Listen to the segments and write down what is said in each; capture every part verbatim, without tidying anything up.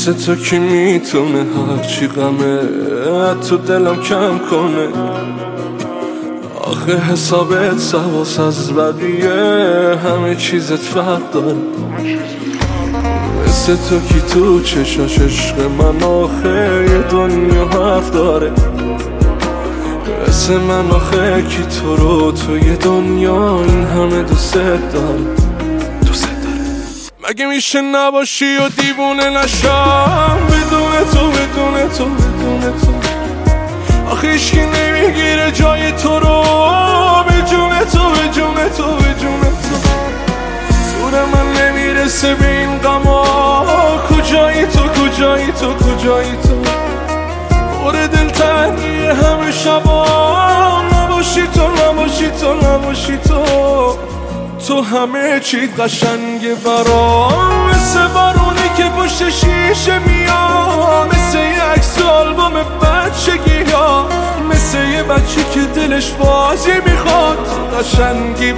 مثل تو کی میتونه هرچی غمه تو دلم کم کنه؟ آخه حسابت سواس از بقیه همه چیزت فرق داره. مثل تو کی تو چشاش عشق من آخه یه دنیا حرف داره. مثل من آخه کی تو رو تو یه دنیا این همه دوست داره. مگه میشه نباشی و دیوونه نشم بدون تو بدون تو بدون تو؟ آخه هیچکی نمیگیره جای تو رو به جون تو به جون تو به جون تو. زور من نمیرسه به این غما کجایی تو کجایی تو کجایی تو؟ پر دلتنگی همه شبا نباشی تو نباشی تو نباشی تو. تو همه چی قشنگه برام مثل بارونی که پشت شیشه میاد، مثل یه عکس آلبوم بچگی ها، مثل یه بچه که دلش بازی میخواد. قشنگی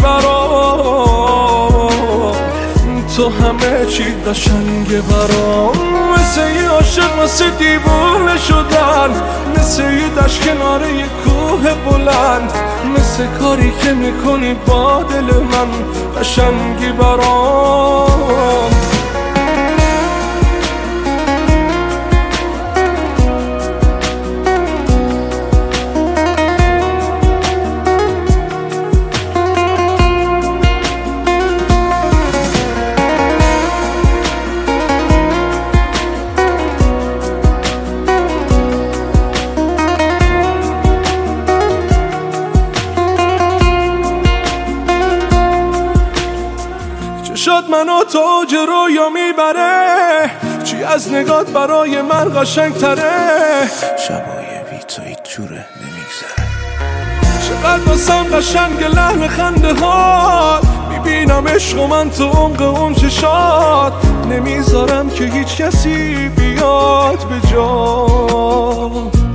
برام تو همه چی قشنگه برام مثل یه عاشق مثل دیوونه شدن، مثل یه دشت کنار یه کوه بلند، مثل کاری که میکنی با دل من. قشنگی برام شد منو تو اوج رویا میبره، چی از نگات برای من قشنگ تره؟ شبای بی تو هیچ جوره نمیگذره. چقدر واسم قشنگ لحن خنده هات، میبینم عشق و من تو عمق اون چشات. نمیذارم که هیچ کسی بیاد به جا.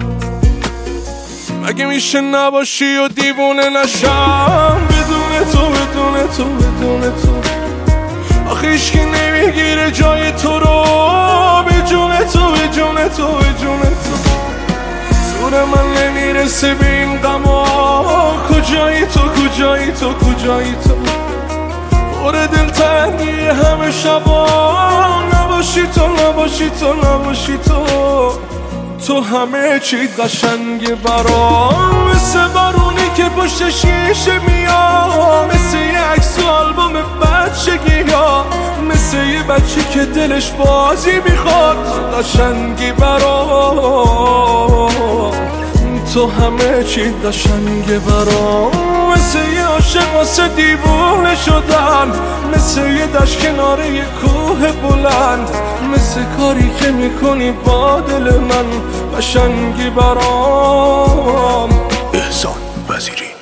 مگه میشه نباشی و دیوونه نشم بدون تو بدون تو بدون تو؟ آخه هیچکی نمیگیره جای تو رو به جون تو به جون تو به جون تو. زور من نمیرسه به این غما کجایی تو کجایی تو کجایی تو؟ پر دلتنگی همه شبا نباشی تو نباشی تو نباشی تو. تو همه چی قشنگه برام مثل بارونی که پشت شیشه میاد، مثل یه عکس آلبوم بچگی ها، مثل یه بچه که دلش بازی میخواد. قشنگی برام تو همه چی قشنگه برام مثل یه عاشق واسه دیوونه شدن، مثل یه دشت کنار یه کوه بلند، مثل کاری که میکنی با دل من. قشنگی برام احسان وزیری.